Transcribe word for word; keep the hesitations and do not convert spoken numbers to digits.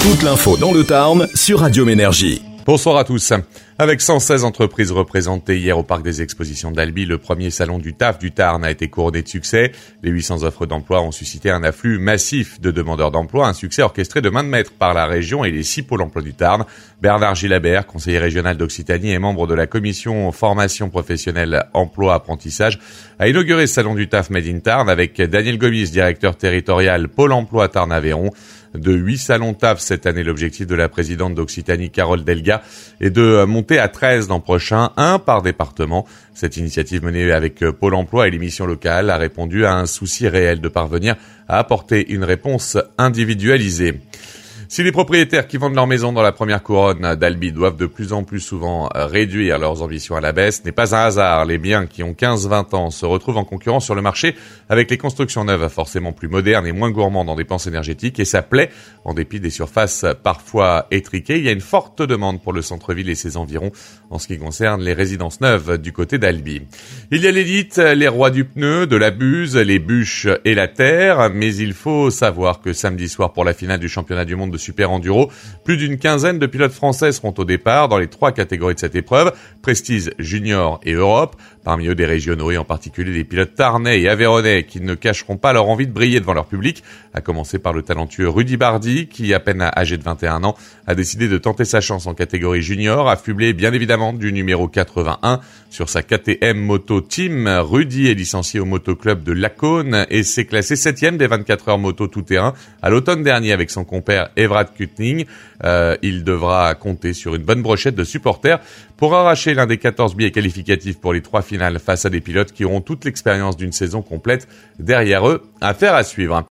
Toute l'info dans le Tarn sur Radio Ménergie. Bonsoir à tous. Avec cent seize entreprises représentées hier au Parc des Expositions d'Albi, le premier salon du T A F du Tarn a été couronné de succès. Les huit cents offres d'emploi ont suscité un afflux massif de demandeurs d'emploi, un succès orchestré de main de maître par la région et les six pôles emploi du Tarn. Bernard Gilabert, conseiller régional d'Occitanie et membre de la commission formation professionnelle emploi apprentissage, a inauguré ce salon du T A F Made in Tarn avec Daniel Gomis, directeur territorial Pôle emploi Tarn-Aveyron. De huit salons T A F cette année, l'objectif de la présidente d'Occitanie, Carole Delga, est de monter à treize l'an prochain, un par département. Cette initiative menée avec Pôle emploi et les missions locales a répondu à un souci réel de parvenir à apporter une réponse individualisée. Si les propriétaires qui vendent leur maison dans la première couronne d'Albi doivent de plus en plus souvent réduire leurs ambitions à la baisse, ce n'est pas un hasard. Les biens qui ont quinze vingt ans se retrouvent en concurrence sur le marché avec les constructions neuves forcément plus modernes et moins gourmandes en dépenses énergétiques, et ça plaît en dépit des surfaces parfois étriquées. Il y a une forte demande pour le centre-ville et ses environs en ce qui concerne les résidences neuves du côté d'Albi. Il y a l'élite, les rois du pneu, de la buse, les bûches et la terre, mais il faut savoir que samedi soir pour la finale du championnat du monde de Super Enduro, plus d'une quinzaine de pilotes français seront au départ dans les trois catégories de cette épreuve, Prestige, Junior et Europe. Parmi eux des régionaux et en particulier des pilotes tarnais et aveyronnais qui ne cacheront pas leur envie de briller devant leur public, à commencer par le talentueux Rudy Bardi qui, à peine âgé de vingt et un ans, a décidé de tenter sa chance en catégorie junior, affublé bien évidemment du numéro quatre-vingt-un sur sa K T M Moto Team. Rudy est licencié au motoclub de Lacaune et s'est classé septième des vingt-quatre heures moto tout-terrain à l'automne dernier avec son compère Everard Kutning. Euh, il devra compter sur une bonne brochette de supporters pour arracher l'un des quatorze billets qualificatifs pour les trois finales face à des pilotes qui auront toute l'expérience d'une saison complète derrière eux. Affaire à suivre.